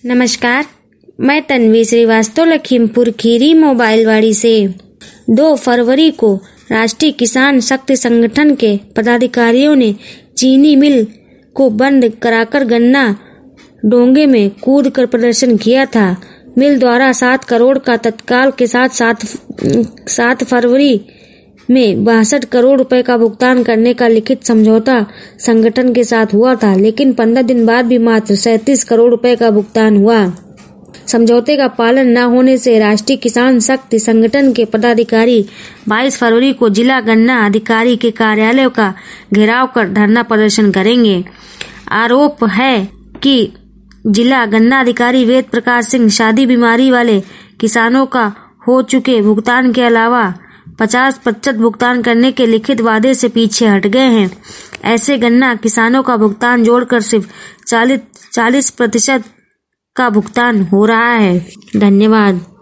नमस्कार, मैं तन्वी श्रीवास्तव लखीमपुर खीरी मोबाइलवाड़ी से 2 फरवरी को राष्ट्रीय किसान शक्ति संगठन के पदाधिकारियों ने चीनी मिल को बंद कराकर गन्ना डोंगे में कूद कर प्रदर्शन किया था। मिल द्वारा 7 करोड़ का तत्काल के साथ 7 फरवरी में 62 करोड़ रुपए का भुगतान करने का लिखित समझौता संगठन के साथ हुआ था, लेकिन 15 दिन बाद भी मात्र 37 करोड़ रुपए का भुगतान हुआ। समझौते का पालन न होने से राष्ट्रीय किसान शक्ति संगठन के पदाधिकारी 22 फरवरी को जिला गन्ना अधिकारी के कार्यालय का घेराव कर धरना प्रदर्शन करेंगे। आरोप है कि जिला गन्ना अधिकारी वेद प्रकाश सिंह शादी बीमारी वाले किसानों का हो चुके भुगतान के अलावा 50% भुगतान करने के लिखित वादे से पीछे हट गए हैं। ऐसे गन्ना किसानों का भुगतान जोड़कर सिर्फ 40% का भुगतान हो रहा है। धन्यवाद।